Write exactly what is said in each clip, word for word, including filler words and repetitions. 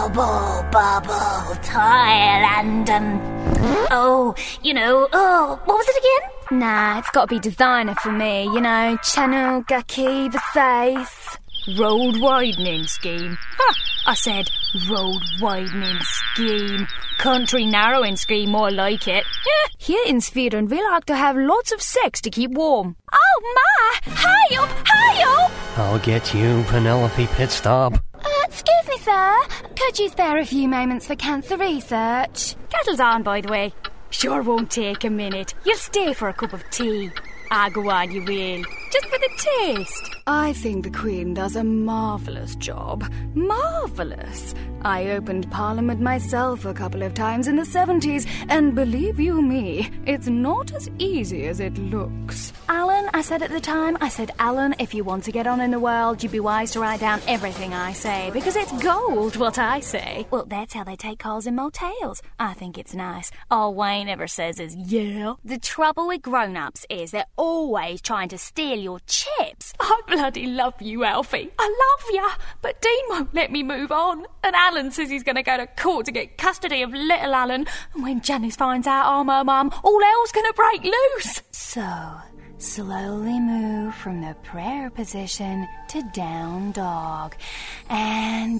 Bubble, bubble, Thailand. Um, oh, you know, oh, what was it again? Nah, it's got to be designer for me, you know, Chanel, Gaki, Versace. Road widening scheme. Ha! I said road widening scheme. Country narrowing scheme, more like it. Yeah. Here in Sweden, we like to have lots of sex to keep warm. Oh my! Help! Help! I'll get you, Penelope Pitstop. Uh, excuse me, sir. Could you spare a few moments for cancer research? Kettle's on, by the way. Sure won't take a minute. You'll stay for a cup of tea. Ah, go on, you will. Just for the taste. I think the Queen does a marvellous job. Marvellous. I opened Parliament myself a couple of times in the seventies, and believe you me, it's not as easy as it looks. Alan, I said at the time, I said, Alan, if you want to get on in the world, you'd be wise to write down everything I say, because it's gold what I say. Well, that's how they take calls in motels. I think it's nice. All Wayne ever says is, yeah. The trouble with grown-ups is they're always trying to steal your chips. I bloody love you, Alfie. I love you. But Dean won't let me move on. And Alan says he's going to go to court to get custody of little Alan. And when Janice finds out I'm her mum, all hell's going to break loose. So, slowly move from the prayer position to down dog. And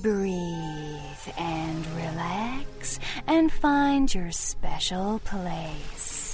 breathe and relax and find your special place.